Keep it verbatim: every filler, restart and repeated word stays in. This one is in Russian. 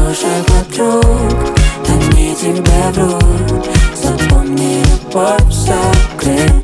душах вокруг, они тебе врут. Запомни, любовь закрыта.